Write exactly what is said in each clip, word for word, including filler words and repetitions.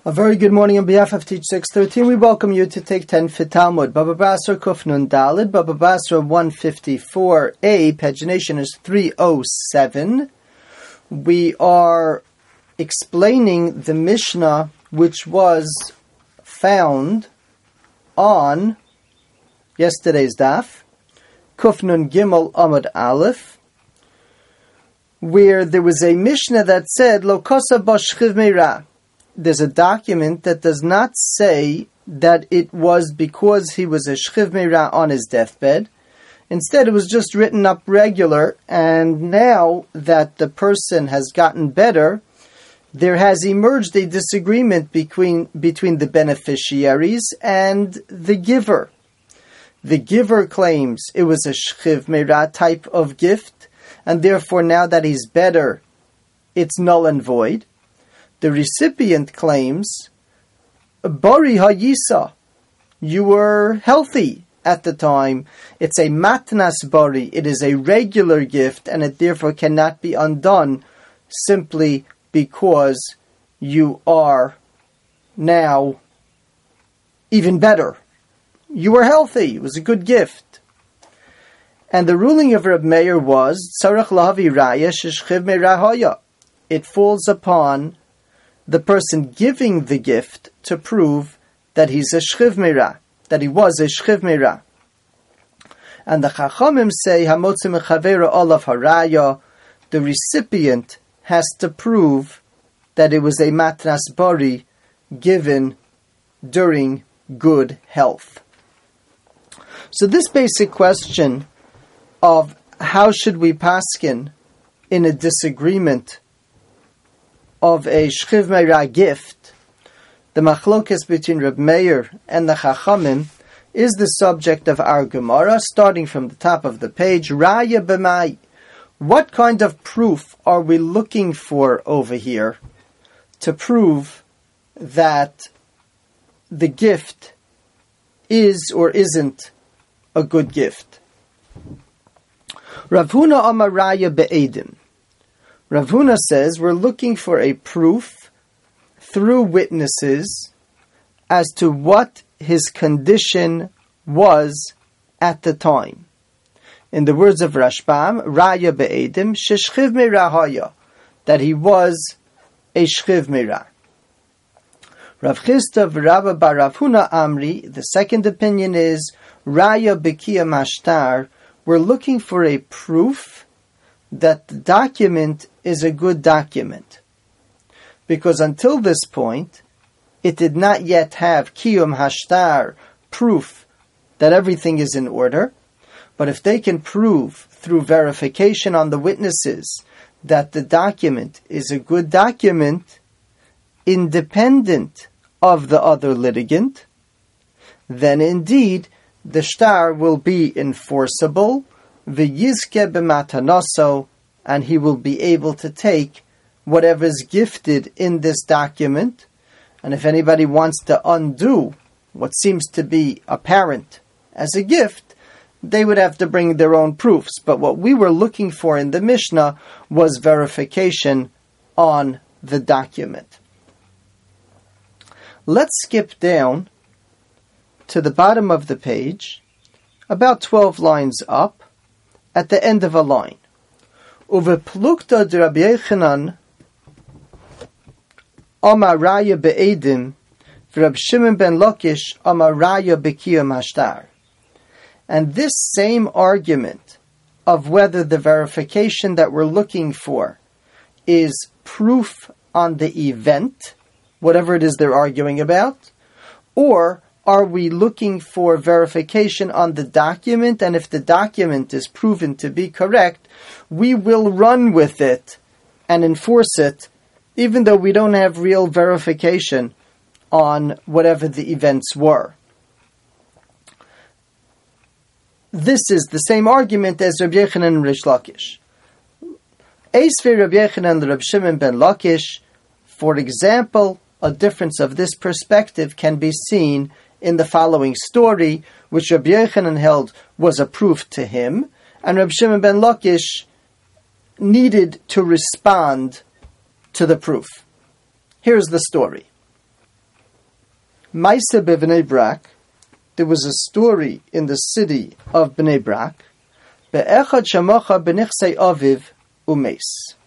A very good morning on behalf of Teach six thirteen. We welcome you to take ten for Talmud. Baba Basra Kuf Nun Dalid, Baba Basra one fifty-four A, pagination is three oh seven. We are explaining the Mishnah which was found on yesterday's daf, Kuf Nun Gimel Amud Aleph, where there was a Mishnah that said, Lo kosa bo shchiv meira. There's a document that does not say that it was because he was a shchiv meira on his deathbed. Instead, it was just written up regular, and now that the person has gotten better, there has emerged a disagreement between, between the beneficiaries and the giver. The giver claims it was a shchiv meira type of gift, and therefore now that he's better, it's null and void. The recipient claims, Bari hayisa, you were healthy at the time. It's a matnas bari, it is a regular gift, and it therefore cannot be undone simply because you are now even better. You were healthy, it was a good gift. And the ruling of Reb Meir was, Tzarech lahavi raya sheshchiv meira haya. It falls upon the person giving the gift to prove that he's a shchiv meira, that he was a shchiv meira. And the Chachamim say, Hamotzi mechavera olav haraya, the recipient has to prove that it was a matnas bari given during good health. So this basic question of how should we paskin in a disagreement of a shchiv meira gift, the machlokas between Reb Meir and the Chachamim, is the subject of our Gemara, starting from the top of the page. Raya b'mai. What kind of proof are we looking for over here to prove that the gift is or isn't a good gift? Rav Huna amar raya be'edim. Rav Huna says we're looking for a proof through witnesses as to what his condition was at the time. In the words of Rashbam, Raya be'edim sheshchiv meira haya, that he was a shchiv meira. Rav Chisda v'Rabba bar Rav Huna Amri, the second opinion is Raya bekiya mashtar. We're looking for a proof that the document is a good document. Because until this point, it did not yet have kiyum hashtar, proof that everything is in order. But if they can prove through verification on the witnesses that the document is a good document, independent of the other litigant, then indeed the shtar will be enforceable, v'yizke b'matanoso, and he will be able to take whatever is gifted in this document. And if anybody wants to undo what seems to be apparent as a gift, they would have to bring their own proofs. But what we were looking for in the Mishnah was verification on the document. Let's skip down to the bottom of the page, about twelve lines up, at the end of a line. Uve plukta de Rabbi Yochanan Amar Raya be'edim v'Rab Shimon ben Lakish Amar Raya be'kiyum hashtar. And this same argument of whether the verification that we're looking for is proof on the event, whatever it is they're arguing about, or are we looking for verification on the document, and if the document is proven to be correct, we will run with it and enforce it, even though we don't have real verification on whatever the events were. This is the same argument as Rabbi Yochanan and Rish Lakish. Eisvei Rabbi Yochanan and Rabbi Shimon ben Lakish, for example, a difference of this perspective can be seen in the following story, which Rabbi Yochanan held was a proof to him, and Rabbi Shimon ben Lakish needed to respond to the proof. Here's the story. Maisa b'Bnei Brak, there was a story in the city of Bnei Brak, be'echad shamacha b'nichsei aviv umeis.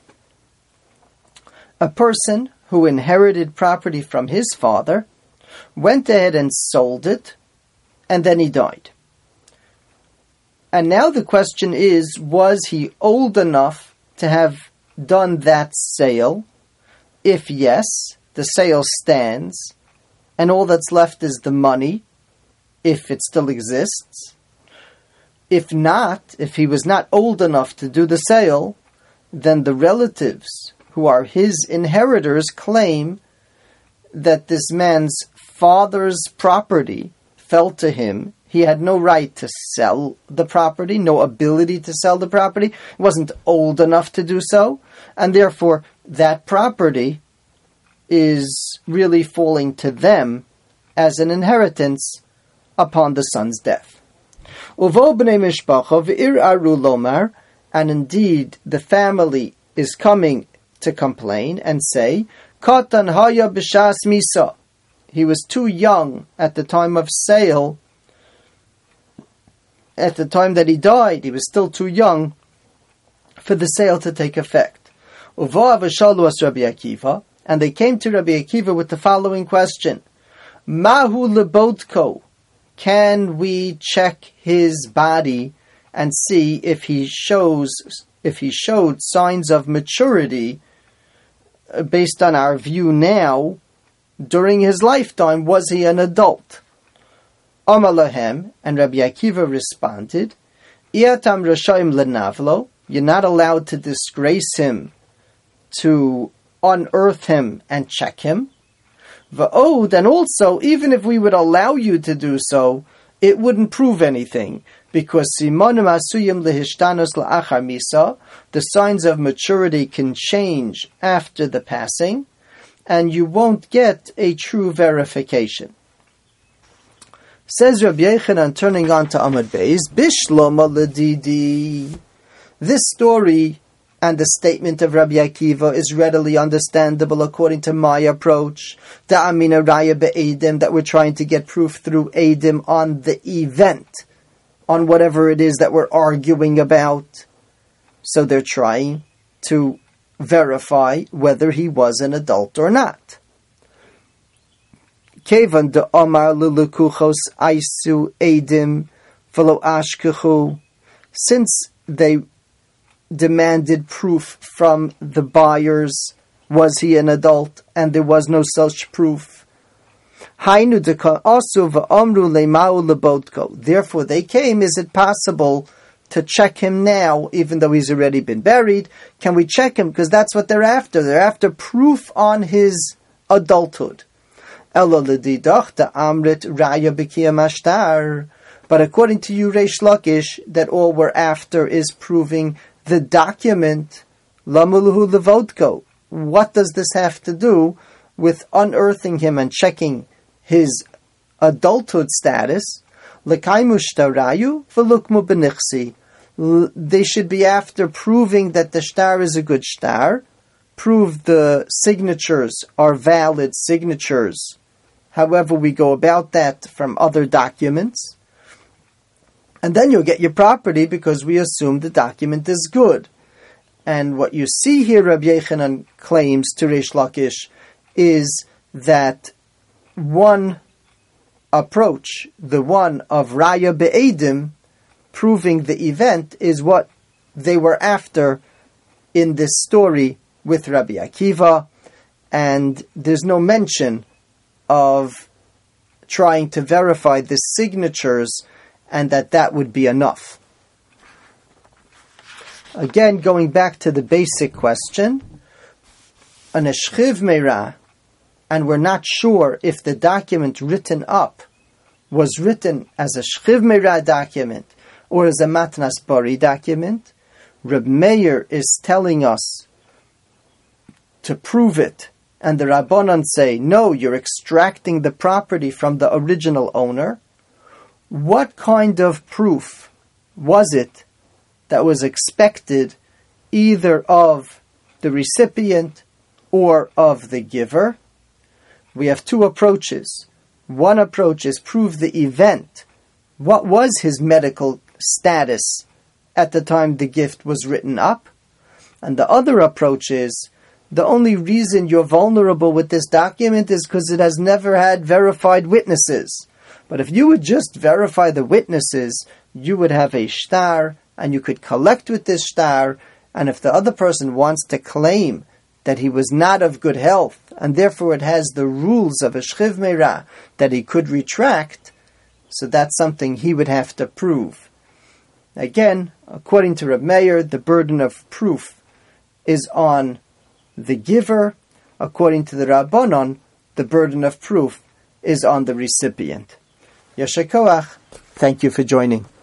A person who inherited property from his father went ahead and sold it, and then he died. And now the question is, was he old enough to have done that sale? If yes, the sale stands, and all that's left is the money, if it still exists. If not, if he was not old enough to do the sale, then the relatives who are his inheritors claim that this man's father's property fell to him. He had no right to sell the property, no ability to sell the property, wasn't old enough to do so, and therefore that property is really falling to them as an inheritance upon the son's death. And indeed, the family is coming to complain and say, Katan haya b'shas misa. He was too young at the time of sale. At the time that he died, he was still too young for the sale to take effect. And they came to Rabbi Akiva with the following question: Mahu lebotko? Can we check his body and see if he shows, if he showed signs of maturity based on our view now? During his lifetime, was he an adult? Amar lahem, and Rabbi Akiva responded, Iatam rashayim lenavlo, you're not allowed to disgrace him, to unearth him and check him. Va'od, and also, even if we would allow you to do so, it wouldn't prove anything, because simanim asuyim lehishtanos la'achar misa, the signs of maturity can change after the passing, and you won't get a true verification. Says Rabbi Yochanan, turning on to Amud Beis, Bishloma ledidi. This story and the statement of Rabbi Akiva is readily understandable according to my approach, Da'amina Raya be'edim, that we're trying to get proof through edim on the event, on whatever it is that we're arguing about. So they're trying to verify whether he was an adult or not. Kevan de Omar lulukuchos aisu edim v'lo ashkechu, since they demanded proof from the buyers, was he an adult, and there was no such proof. Hainu deka asu v'amru leimau lebotko. Therefore they came, is it possible to check him now, even though he's already been buried? Can we check him? Because that's what they're after. They're after proof on his adulthood. Ela l'didach amrit raya b'kiyam ashtar. But according to you, Reish Lakish, that all we're after is proving the document, lamuluhu levodko. What does this have to do with unearthing him and checking his adulthood status? Lekaimu shtarayu v'lukmu b'nichsi. They should be after proving that the shtar is a good shtar, prove the signatures are valid signatures, however we go about that from other documents, and then you'll get your property because we assume the document is good. And what you see here, Rabbi Yochanan claims to Reish Lakish, is that one approach, the one of Raya Be'edim, proving the event, is what they were after in this story with Rabbi Akiva, and there's no mention of trying to verify the signatures and that that would be enough. Again, going back to the basic question, an eshchiv meira, and we're not sure if the document written up was written as a shchiv meira document or as a matnas bari document, Reb Meir is telling us to prove it, and the Rabbanan say, no, you're extracting the property from the original owner. What kind of proof was it that was expected either of the recipient or of the giver? We have two approaches. One approach is prove the event. What was his medical status at the time the gift was written up? And the other approach is, the only reason you're vulnerable with this document is because it has never had verified witnesses. But if you would just verify the witnesses, you would have a shtar, and you could collect with this shtar, and if the other person wants to claim that he was not of good health, and therefore it has the rules of a shchiv meirah that he could retract, so that's something he would have to prove. Again, according to Reb Meir, the burden of proof is on the giver. According to the Rabbanon, the burden of proof is on the recipient. Yasher koach. Thank you for joining.